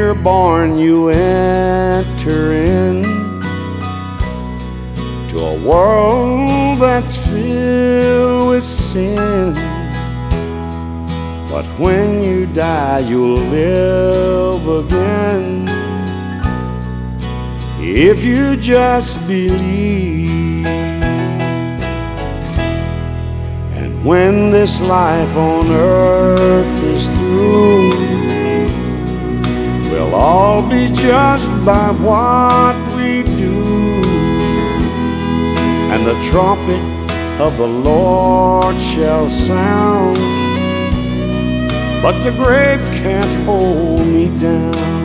you're born, you enter in to a world that's filled with sin. But when you die, you'll live again if you just believe. And when this life on earth is through, we'll all be judged by what we do. And the trumpet of the Lord shall sound, but the grave can't hold me down.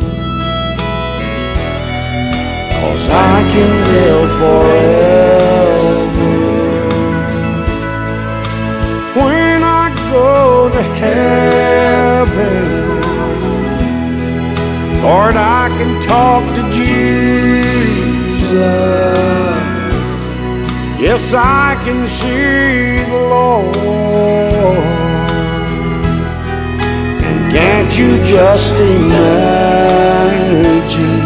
'Cause I can live forever when I go to heaven. Lord, I can talk to Jesus. Yes, I can see the Lord. Can't you just imagine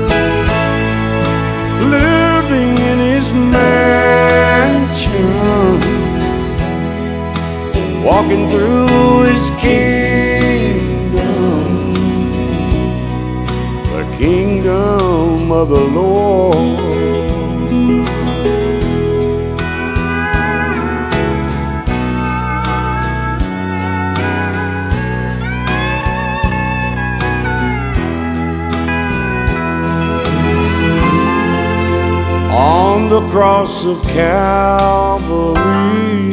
living in His mansion, walking through His kingdom, the kingdom of the Lord? On the cross of Calvary,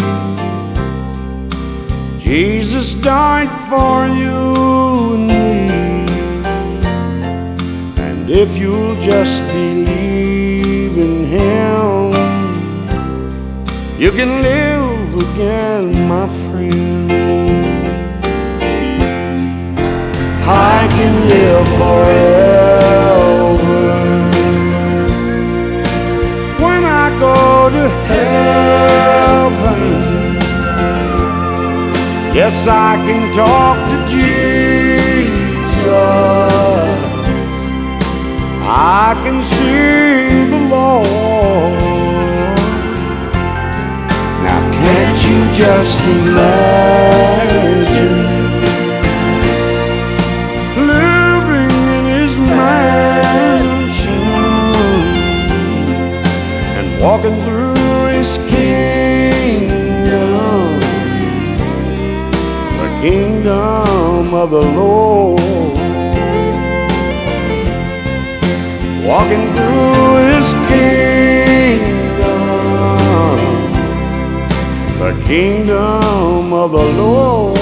Jesus died for you and me. And if you'll just believe in Him, you can live again, my friend. I can live forever go to heaven. Yes, I can talk to Jesus. I can see the Lord. Now can't you just imagine living in His mansion, walking through His kingdom, the kingdom of the Lord? Walking through His kingdom, the kingdom of the Lord.